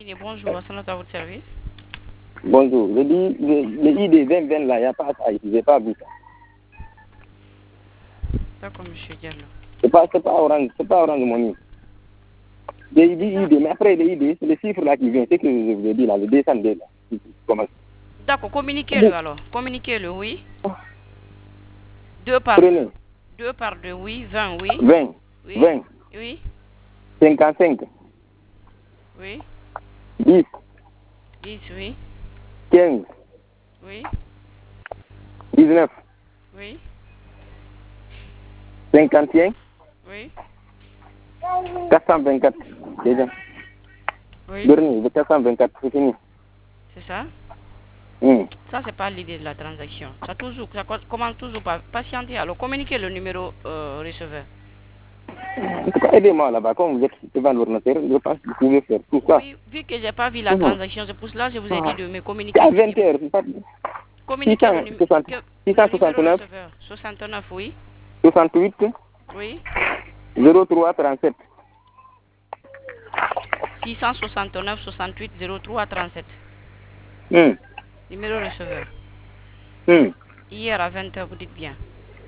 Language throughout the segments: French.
Bonjour, à votre service. Bonjour, je dis, le ID 2020 là, il n'y a pas ça ici, j'ai pas vu ça. D'accord, monsieur Diallo. C'est pas Orange Money. Les ID, mais après les ID, c'est les chiffres là qui viennent, c'est que je vous ai dit là, le 202 là. Comment? D'accord, communiquez-le alors. Communiquez-le, oui. 2 par Prenez. 2 par 2, oui. 20, oui. 20, Oui. 20, Oui. 55, Oui. 10, 10, oui. 15, Oui. 19, Oui. 51, Oui. 424. Déjà. Oui. Dernier, le 424, c'est fini. C'est ça? Ça, c'est pas l'idée de la transaction. Ça commence toujours par patienter. Alors, communiquez le numéro receveur. En tout cas, aidez-moi là-bas, comme vous êtes devant l'ordinateur, je pense que vous pouvez faire tout ça. Oui, vu que j'ai pas vu la transaction, c'est pour cela que je vous ai dit de me C'est communiquer à ce 20 numéro. heures, c'est pas... Communiquez le numéro 669, receveur. 69, oui. 68, Oui. 03 37. 669 68 03 37. Numéro receveur. Hier à 20h, vous dites bien.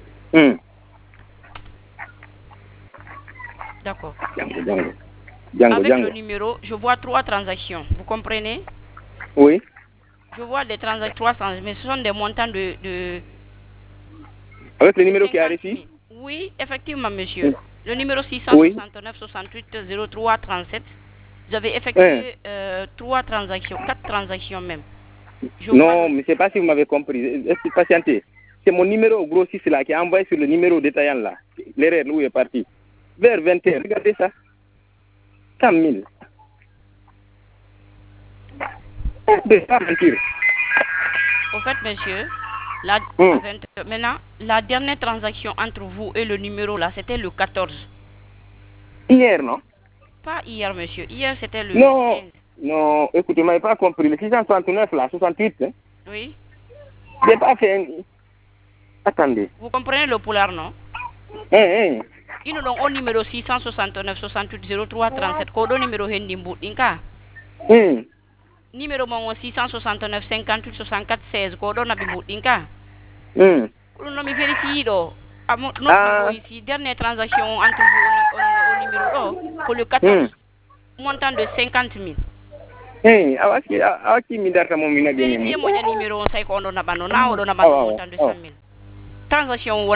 D'accord. Avec le numéro, je vois 3 transactions. Vous comprenez? Oui. Je vois des transactions 300, mais ce sont des montants de avec le numéro qui a reçu? Oui, effectivement, monsieur. Le numéro 669 68 03 37. Vous avez effectué 3 transactions, 4 transactions même. Non, mais je ne sais pas si vous m'avez compris. Patientez. C'est mon numéro gros 6 là qui a envoyé sur le numéro détaillant là. L'erreur où est parti. Vers 20h, regardez ça. 100 000. Au fait, monsieur, maintenant, la dernière transaction entre vous et le numéro là, c'était le 14. Hier, non? Pas hier, monsieur. Hier, c'était le 15. Non, écoutez, vous n'avez pas compris. Le 669 là, 68. Hein? Oui. Je n'ai pas fait. Attendez. Vous comprenez le poulard, non? Ils nous ont au numéro 669 68 03 37. Code numéro Hendimbout. Inka. Numéro 669 58 64 16. Code Nabimbout. Inka. Nous mi vérifie notre ici, dernière transaction entre vous au numéro pour le 14. Montant de 50 000. Vérifiez mon numéro, on sait qu'on a montant de 100 000. Transaction